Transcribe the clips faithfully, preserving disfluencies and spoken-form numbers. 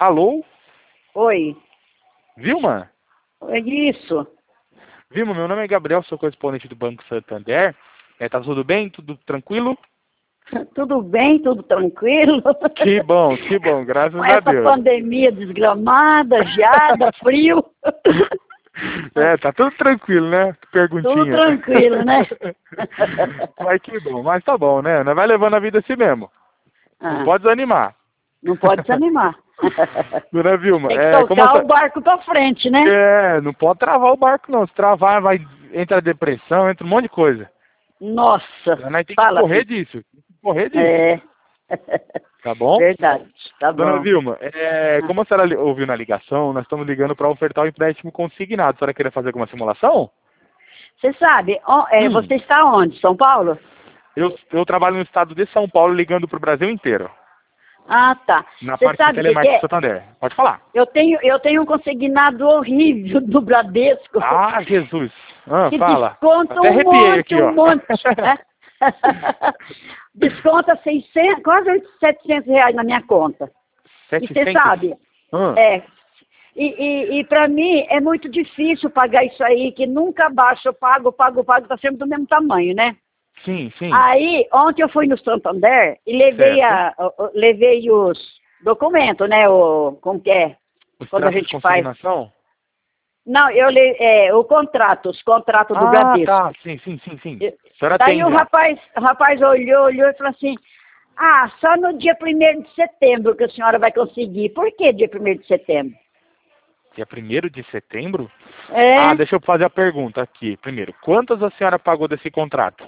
Alô? Oi. Vilma? É isso. Vilma, meu nome é Gabriel, sou correspondente do Banco Santander. É, tá tudo bem? Tudo tranquilo? Tudo bem, tudo tranquilo. Que bom, que bom, graças Com a essa Deus. pandemia desgramada, geada, frio. É, tá tudo tranquilo, né? Tudo Perguntinha. tranquilo, né? Mas que bom, mas tá bom, né? Nós vai levando a vida assim mesmo. Não Ah, pode desanimar. não pode desanimar. Dona Vilma, Tem que é, como tocar essa... o barco pra frente, né? É, não pode travar o barco não. Se travar, vai... entra depressão, entra um monte de coisa. Nossa, Nós temos que fala correr assim. disso. Tem que correr disso. É. Tá bom? Verdade, tá Dona bom. Vilma, é, Ah. como a senhora li- ouviu na ligação, nós estamos ligando para ofertar o empréstimo consignado. A senhora queria fazer alguma simulação? Você sabe, ó, é, Hum. você está onde? São Paulo? Eu, eu trabalho no estado de São Paulo ligando para o Brasil inteiro. Ah, tá. Na Você parte de sabe o que que telemarketing é? Santander. Pode falar. Eu tenho, eu tenho um consignado horrível do Bradesco. Ah, Jesus. Ah, Que fala. desconta Até um arrepiei monte, aqui, um ó. monte. Né? Desconta seiscentos, quase setecentos reais na minha conta. E você setecentos? sabe, Ah, é. E, e, e para mim é muito difícil pagar isso aí, que nunca baixa, eu pago, pago, pago, tá sempre do mesmo tamanho, né? sim, sim. Aí, ontem eu fui no Santander e levei, Certo. a, o- o- levei os documentos, né? O, como que é? Os Quando a traços de gente faz. consignação? Não, eu le, é, o contrato, os contratos do Ah, Bradesco. tá. Sim, sim, sim, sim. A senhora Daí tem o já. rapaz, o rapaz olhou, olhou e falou assim, ah, só no dia primeiro de setembro que a senhora vai conseguir. Por que dia primeiro de setembro? Dia primeiro de setembro? É, Ah, deixa eu fazer a pergunta aqui. Primeiro, quantas a senhora pagou desse contrato?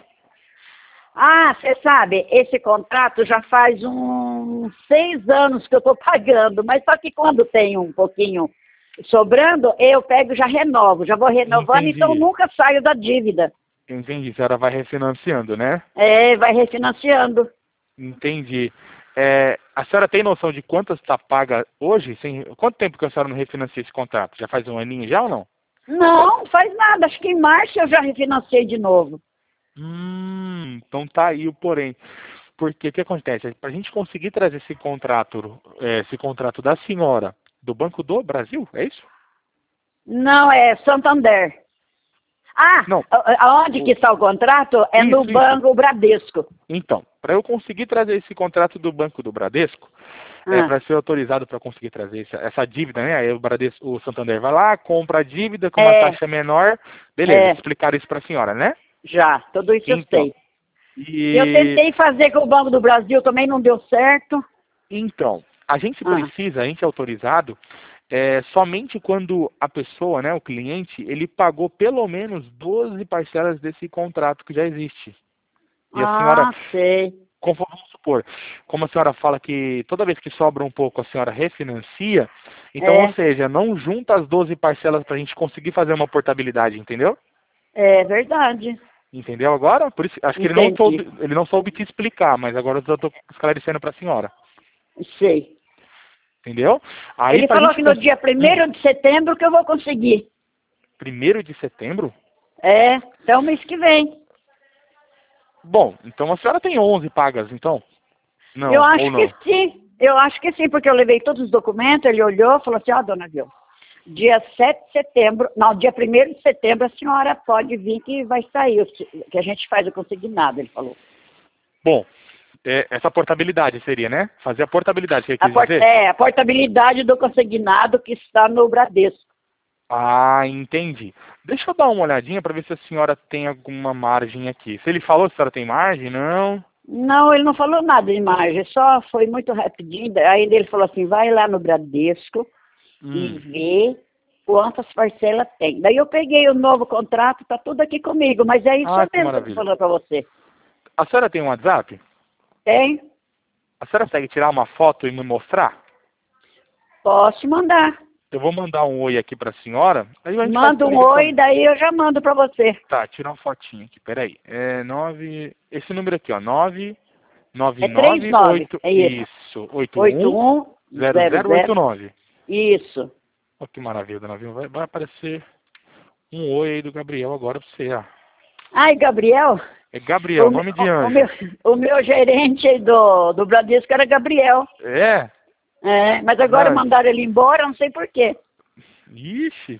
ah, você sabe, esse contrato já faz uns seis anos que eu estou pagando, mas só que quando tem um pouquinho sobrando, eu pego e já renovo, já vou renovando, então Entendi. nunca saio da dívida. Entendi. A senhora vai refinanciando, né? É, vai refinanciando. Entendi. É, a senhora tem noção de quantas está paga hoje? Sem... Quanto tempo que a senhora não refinancia esse contrato? Já faz um aninho já ou não? Não, não faz nada, acho que em março eu já refinanciei de novo. Hum, então tá aí o porém. Porque o que acontece? Para a gente conseguir trazer esse contrato, é, esse contrato da senhora do Banco do Brasil, é isso? Não, é Santander. Ah, Não. a- aonde O- que está o contrato? É no Isso, isso. Banco Bradesco. Então, para eu conseguir trazer esse contrato do Banco do Bradesco, é, Ah, para ser autorizado para conseguir trazer essa, essa dívida, né? Aí o Bradesco, o Santander vai lá, compra a dívida com uma é, taxa menor. Beleza, é, explicar isso para a senhora, né? já, tudo isso eu Então, sei. Eu e tentei fazer com o Banco do Brasil, também não deu certo. então, a gente Ah, precisa, a gente é autorizado é, somente quando a pessoa, né, o cliente, ele pagou pelo menos doze parcelas desse contrato que já existe. E a senhora, ah, sei. conforme, vamos supor, como a senhora fala que toda vez que sobra um pouco a senhora refinancia, então, ou É, seja, não junta as doze parcelas para a gente conseguir fazer uma portabilidade, entendeu? é verdade. Entendeu agora? Por isso, acho que ele não Entendi. soube, ele não soube te explicar, mas agora eu estou esclarecendo para a senhora. Sei. Entendeu? Aí Ele para a falou gente que no conseguir. dia primeiro de setembro que eu vou conseguir. Primeiro de setembro? É, então mês que vem. Bom, então a senhora tem onze pagas, então? Eu Não, ou acho que não? sim. Eu acho que sim, porque eu levei todos os documentos, ele olhou e falou assim, ó, dona Vilma, dia sete de setembro, não, dia primeiro de setembro a senhora pode vir que vai sair, que a gente faz o consignado, ele falou. Bom, é, essa portabilidade seria, né? Fazer a portabilidade, você A, quis port dizer? é, a portabilidade do consignado que está no Bradesco. Ah, entendi. Deixa eu dar uma olhadinha para ver se a senhora tem alguma margem aqui. Se ele falou se a senhora tem margem, não? Não, ele não falou nada de margem, só foi muito rapidinho. Aí ele falou assim, vai lá no Bradesco e Hum. vê quantas parcelas tem. Daí eu peguei o novo contrato, tá tudo aqui comigo, mas é isso Ah, que mesmo que eu tô maravilha. falando para você. A senhora tem um WhatsApp? Tem? A senhora consegue tirar uma foto e me mostrar? Posso mandar. Eu vou mandar um oi aqui para a senhora, aí a gente faz Manda por um ligação. oi, daí eu já mando para você. Tá, tirar uma fotinha aqui, peraí. É nove. Esse número aqui, ó. nove nove É três nove nove, oito. é isso. Isso. oito oito um um zero zero zero oito zero. nove. Isso. Olha que maravilha, dona Vilma. Vai, vai aparecer um oi aí do Gabriel agora pra você, ó. Ai, Gabriel, É Gabriel, o, nome de o, o anjo. meu, o meu gerente aí do, do Bradesco era Gabriel. É? É, mas agora Mas... mandaram ele embora, não sei por quê. Ixi.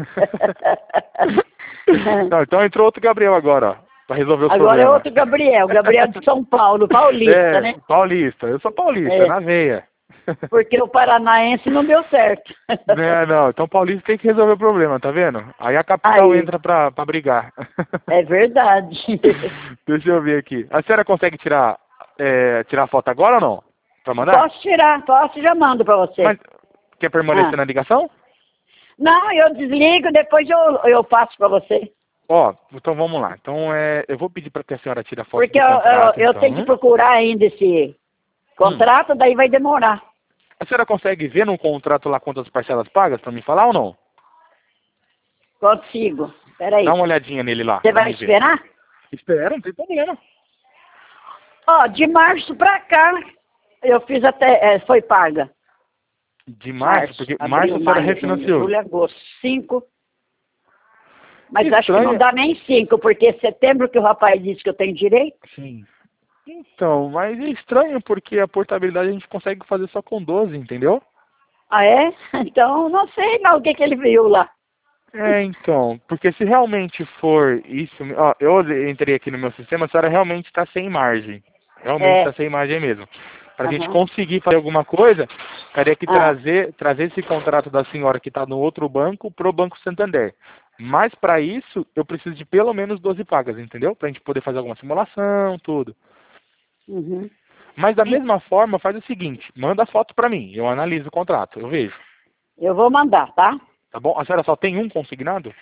Não, então entrou outro Gabriel agora, ó, pra resolver os Agora problemas. é outro Gabriel, Gabriel de São Paulo, paulista, É, né? paulista. Eu sou paulista, É. na veia. Porque o paranaense não deu certo. É, não, então paulista tem que resolver o problema, tá vendo? Aí a capital Aí. entra pra, pra brigar. É verdade. Deixa eu ver aqui. A senhora consegue tirar, é, tirar foto agora ou não? Pra mandar? Posso tirar, posso e já mando pra você. Mas quer permanecer Ah. na ligação? Não, eu desligo, depois eu, eu passo pra você. Ó, então vamos lá. Então é, eu vou pedir para que a senhora tire a foto Porque do eu, eu, contrato, eu então. tenho que procurar ainda esse contrato, daí vai demorar. A senhora consegue ver no contrato lá quantas parcelas pagas para me falar ou não? Consigo. Peraí. Dá uma olhadinha nele lá. Você pra vai me ver. esperar? Espera, não tem problema. Ó, de março pra cá, eu fiz até, é, foi paga. De março, porque abril, março a senhora maio, junho, refinanciou. julho, agosto, cinco. Mas Que acho que não estranho. dá nem cinco, porque setembro que o rapaz disse que eu tenho direito. Sim. Então, mas é estranho porque a portabilidade a gente consegue fazer só com doze, entendeu? Ah, é? Então, não sei não o que, que ele viu lá. É, então, porque se realmente for isso, ó, eu entrei aqui no meu sistema, a senhora realmente está sem margem. Realmente É. está sem margem mesmo. Para a gente Aham. conseguir fazer alguma coisa, teria que Ah. trazer, trazer esse contrato da senhora que está no outro banco para o Banco Santander. Mas para isso, eu preciso de pelo menos doze pagas, entendeu? Para a gente poder fazer alguma simulação, tudo. Uhum. Mas da Sim. mesma forma, faz o seguinte, manda a foto para mim, eu analiso o contrato, eu vejo. Eu vou mandar, tá? Tá bom? A senhora só tem um consignado?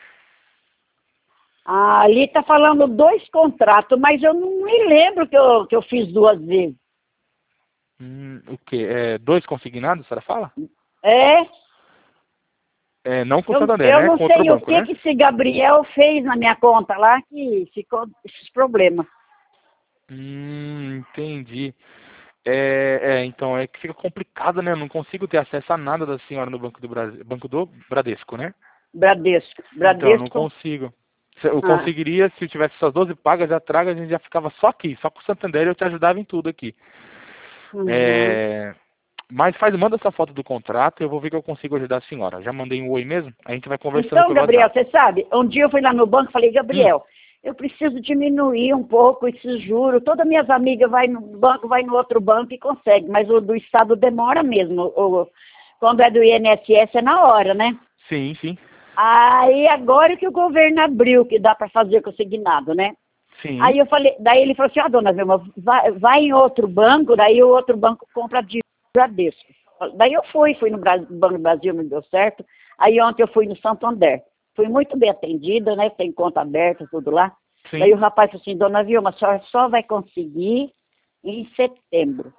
Ah, ali tá falando dois contratos, mas eu não me lembro que eu, que eu fiz duas vezes. Hum, o quê? É, dois consignados, a senhora fala? É? É, não com o Eu, Santander, eu né? não Com outro sei o banco, que né? que esse Gabriel fez na minha conta lá que ficou esses problemas. Hum, entendi. É, é, então é que fica complicado, né? Eu não consigo ter acesso a nada da senhora no Banco do Brasil, Banco do Bradesco, né? Bradesco. Então, eu não Bradesco. consigo. Se- Eu Ah, conseguiria, se eu tivesse essas doze pagas já traga, a gente já ficava só aqui, só com o Santander eu te ajudava em tudo aqui. uhum. É, mas faz, manda essa foto do contrato e eu vou ver que eu consigo ajudar a senhora. Já mandei um oi mesmo, a gente vai conversando Então, pelo Gabriel, WhatsApp. você sabe, um dia eu fui lá no banco e falei, Hum, Gabriel, eu preciso diminuir um pouco esses juros. Todas minhas amigas vai no banco, vai no outro banco e consegue, mas o do Estado demora mesmo. O, quando é do I N S S é na hora, né? sim, sim, Aí agora que o governo abriu, que dá para fazer consignado, né? sim. Aí eu falei, daí ele falou assim, ah, dona Vilma, vai, vai em outro banco, daí o outro banco compra de Bradesco. Daí eu fui, fui no Bra- Banco do Brasil, não deu certo. Aí ontem eu fui no Santander. Fui muito bem atendida, né? Tem conta aberta, tudo lá. Sim. Daí o rapaz falou assim, dona Vilma, a senhora só vai conseguir em setembro.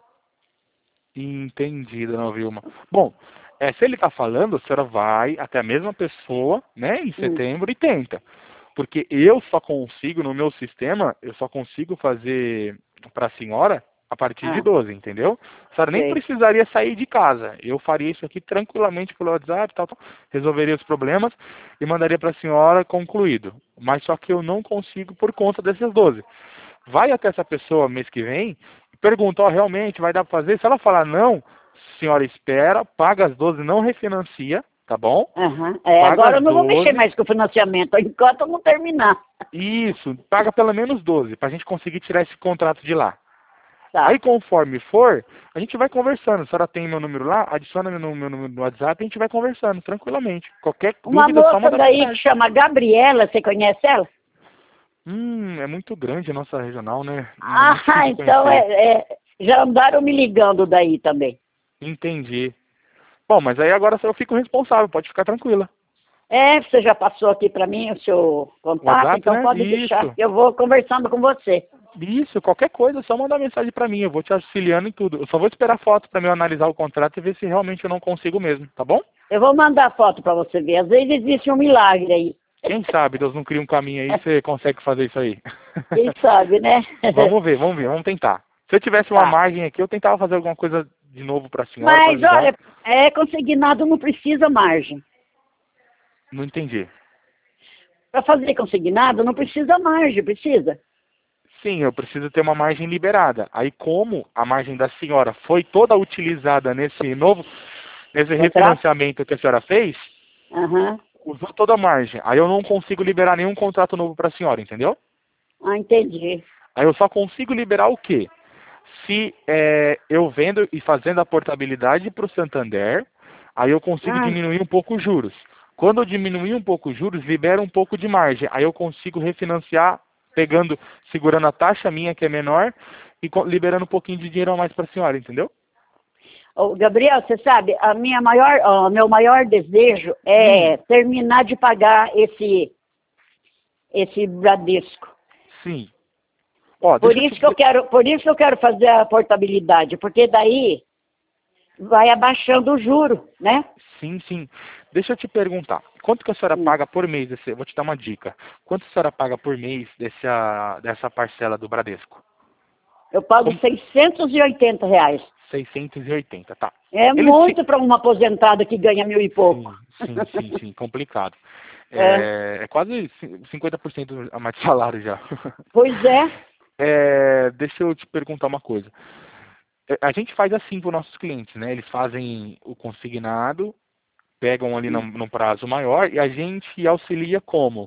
Entendi, dona Vilma. Bom, é, se ele está falando, a senhora vai até a mesma pessoa, né, em Hum. setembro e tenta. Porque eu só consigo, no meu sistema, eu só consigo fazer para a senhora a partir de Ah, doze, entendeu? A senhora nem sei. precisaria sair de casa. Eu faria isso aqui tranquilamente pelo WhatsApp, tal, tal, resolveria os problemas e mandaria para a senhora concluído. Mas só que eu não consigo por conta desses doze. Vai até essa pessoa mês que vem e pergunta, ó, realmente vai dar para fazer? Se ela falar não, senhora espera, paga as doze, não refinancia, tá bom? Aham. É, Paga agora as eu não vou mexer doze, mais com o financiamento, enquanto eu não terminar. isso, paga pelo menos doze, pra gente conseguir tirar esse contrato de lá. Tá. Aí conforme for, a gente vai conversando. A senhora tem meu número lá, adiciona meu meu número no WhatsApp e a gente vai conversando tranquilamente. Qualquer Uma dúvida, é só moça mandar daí que mensagem. chama Gabriela, você conhece ela? Hum, é muito grande a nossa regional, né? É Ah, muito difícil então conhecer. é, é, já andaram me ligando daí também. Entendi. Bom, mas aí agora eu fico responsável, pode ficar tranquila. É, você já passou aqui para mim o seu contato, WhatsApp, então né? pode deixar. Isso. Eu vou conversando com você. Isso, qualquer coisa, é só mandar mensagem pra mim, eu vou te auxiliando em tudo. Eu só vou esperar foto pra mim analisar o contrato e ver se realmente eu não consigo mesmo, tá bom? Eu vou mandar foto para você ver. Às vezes existe um milagre aí. Quem sabe Deus não cria um caminho aí e você consegue fazer isso aí. Quem sabe, né? Vamos ver, vamos ver, vamos tentar. Se eu tivesse uma Tá. margem aqui, eu tentava fazer alguma coisa de novo pra senhora, pra Mas ajudar. olha, é consignado não precisa margem. Não entendi. Para fazer consignado não precisa margem, precisa? Sim, eu preciso ter uma margem liberada. Aí, como a margem da senhora foi toda utilizada nesse novo, nesse refinanciamento que a senhora fez, Aham. usou toda a margem. Aí eu não consigo liberar nenhum contrato novo para a senhora, entendeu? Ah, entendi. Aí eu só consigo liberar o quê? Se é, eu vendo e fazendo a portabilidade para o Santander, aí eu consigo Ah, diminuir um pouco os juros. Quando eu diminuir um pouco os juros, libera um pouco de margem. Aí eu consigo refinanciar, pegando, segurando a taxa minha, que é menor, e co- liberando um pouquinho de dinheiro a mais para a senhora, entendeu? ô, Gabriel, você sabe, a minha maior, o meu maior desejo Hum, é terminar de pagar esse, esse Bradesco. sim. Ó, Por deixa eu te... isso que eu quero, por isso que eu quero fazer a portabilidade, porque daí vai abaixando o juro, né? Sim, sim. Deixa eu te perguntar. Quanto que a senhora Hum. paga por mês? Desse... Vou te dar uma dica. Quanto a senhora paga por mês dessa, dessa parcela do Bradesco? Eu pago Como... seiscentos e oitenta reais. seiscentos e oitenta, tá. É Eles fi... muito para uma aposentada que ganha mil e pouco. Sim, sim, sim, sim, complicado. É, É, é quase ci- cinquenta por cento a mais de salário já. pois é. É, deixa eu te perguntar uma coisa. É, a gente faz assim para os nossos clientes, né? Eles fazem o consignado, pegam ali num, num prazo maior e a gente auxilia como?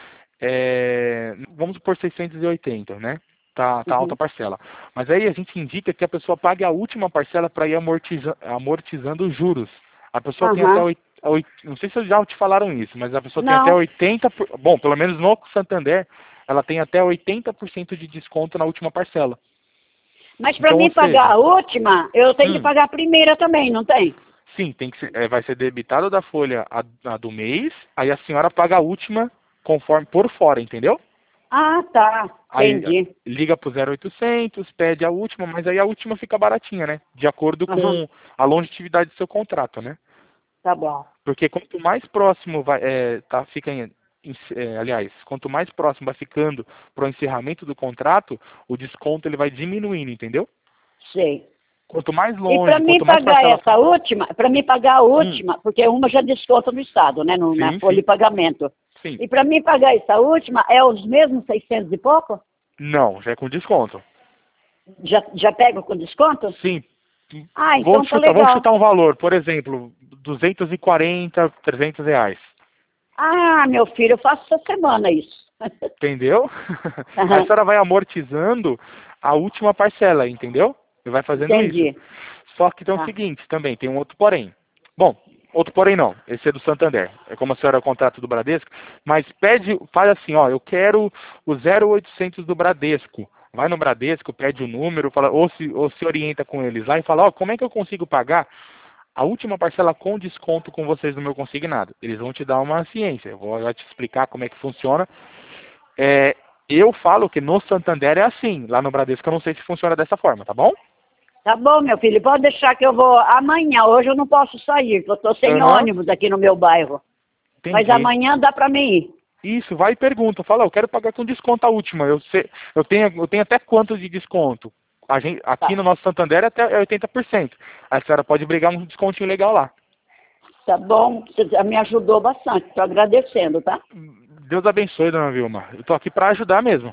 É, vamos por seiscentos e oitenta, né? Tá, tá alta a Uhum. parcela. Mas aí a gente indica que a pessoa pague a última parcela para ir amortiza, amortizando os juros. A pessoa tem até Aham. oit- oit- não sei se já te falaram isso, mas a pessoa tem até Não. oitenta por, bom, pelo menos no Santander, ela tem até oitenta por cento de desconto na última parcela. Mas para Então, mim ou pagar seja, a última, eu tenho que hum, pagar a primeira também, não tem? sim, tem que ser, é, vai ser debitado da folha a, a do mês, aí a senhora paga a última conforme por fora, entendeu? Ah, tá. Aí Entendi. liga pro zero oitocentos, pede a última, mas aí a última fica baratinha, né? De acordo Aham. com a longevidade do seu contrato, né? Tá bom. Porque quanto mais próximo vai, é, tá, fica em, em- é, aliás, quanto mais próximo vai ficando para o encerramento do contrato, o desconto ele vai diminuindo, entendeu? Sei. Quanto mais E para longe, mim quanto mais pagar parcela essa for. última, para mim pagar a Hum, última, porque uma já desconta no Estado, né, no, na sim, folha de sim, pagamento. sim. E para mim pagar essa última, é os mesmos seiscentos e pouco? Não, já é com desconto. Já, já pego com desconto? Sim. Ah, Vou então tá chutar, vamos legal. chutar um valor, por exemplo, duzentos e quarenta, trezentos reais. Ah, meu filho, eu faço essa semana isso. Entendeu? Aí a Aham, senhora vai amortizando a última parcela, entendeu? E vai fazendo isso. entendi. Só que tem o Tá. seguinte também, tem um outro porém. Bom, outro porém não, esse é do Santander. É como a senhora é o contrato do Bradesco, mas pede, faz assim, ó, eu quero o zero oitocentos do Bradesco. Vai no Bradesco, pede o número, fala, ou, se, ou se orienta com eles lá e fala, ó, como é que eu consigo pagar a última parcela com desconto com vocês no meu consignado? Eles vão te dar uma ciência. Eu vou já te explicar como é que funciona. É, eu falo que no Santander é assim, lá no Bradesco eu não sei se funciona dessa forma, tá bom? Tá bom, meu filho, pode deixar que eu vou amanhã. Hoje eu não posso sair, que eu tô sem Aham, ônibus aqui no meu bairro. Mas entendi. amanhã dá para mim ir. Isso, vai e pergunta, fala, eu quero pagar com desconto a última, eu, sei, eu, tenho, eu tenho até quanto de desconto? A gente, aqui Tá, no nosso Santander é até oitenta por cento. A senhora pode brigar um descontinho legal lá. tá bom, você já me ajudou bastante, tô agradecendo, tá? Deus abençoe, dona Vilma. Eu tô aqui para ajudar mesmo.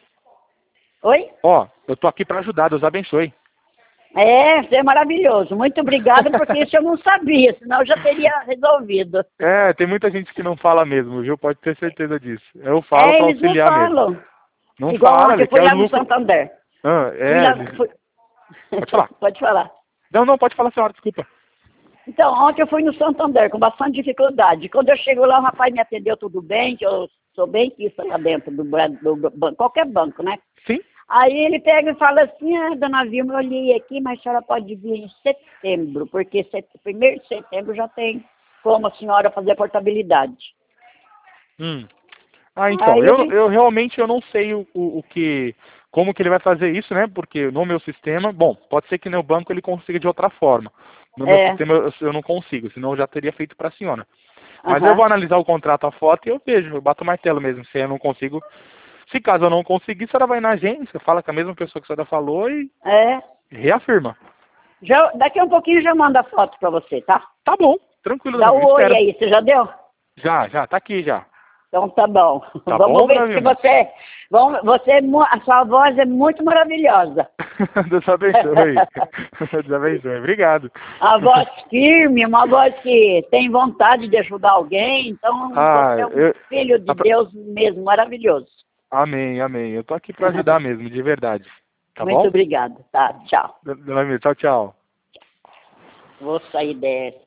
Oi? Ó, eu tô aqui para ajudar, Deus abençoe. É, você é maravilhoso. Muito obrigada, porque isso eu não sabia, senão eu já teria resolvido. É, tem muita gente que não fala mesmo, viu? Pode ter certeza disso. Eu falo É, para eles não auxiliar mesmo. falam. Não Igual fala, ontem ele eu fui quer o lá no lucro. Santander. Ah, Fui é, lá, ele- fui... pode falar. Pode falar. Não, não, pode falar, senhora, desculpa. Então, ontem eu fui no Santander com bastante dificuldade. Quando eu chego lá, o rapaz me atendeu tudo bem, que eu sou bem quista lá dentro do, bra- do banco, qualquer banco, né? Sim? Aí ele pega e fala assim, ah, dona Vilma, eu olhei aqui, mas a senhora pode vir em setembro, porque set... primeiro de setembro já tem como a senhora fazer a portabilidade. Hum. Ah, então, Aí eu, ele, eu realmente eu não sei o, o, o que, como que ele vai fazer isso, né? Porque no meu sistema, bom, pode ser que no banco ele consiga de outra forma. No meu é, sistema eu, eu não consigo, senão eu já teria feito para a senhora. Mas eu aham, vou analisar o contrato, a foto e eu vejo, eu bato o martelo mesmo, se eu não consigo. Se caso eu não conseguir, a senhora vai na agência, fala com a mesma pessoa que a senhora falou e é. reafirma. Já, daqui a um pouquinho já manda a foto pra você, tá? Tá bom, tranquilo, Dá dona Vilma, o oi espero. aí, você já deu? Já, já, tá aqui já. Então tá bom. Tá Vamos bom, ver Dona se Vilma? você, vamos, você. é mu- A sua voz é muito maravilhosa. Deus abençoe. Deus abençoe. Obrigado. A voz firme, uma voz que tem vontade de ajudar alguém. Então Ah, você é um eu... filho de a- Deus mesmo, maravilhoso. Amém, amém. Eu tô aqui para ajudar mesmo, de verdade. Tá Muito bom? obrigada. Tá, tchau. Dona Vilma, tchau, tchau. Vou sair dessa.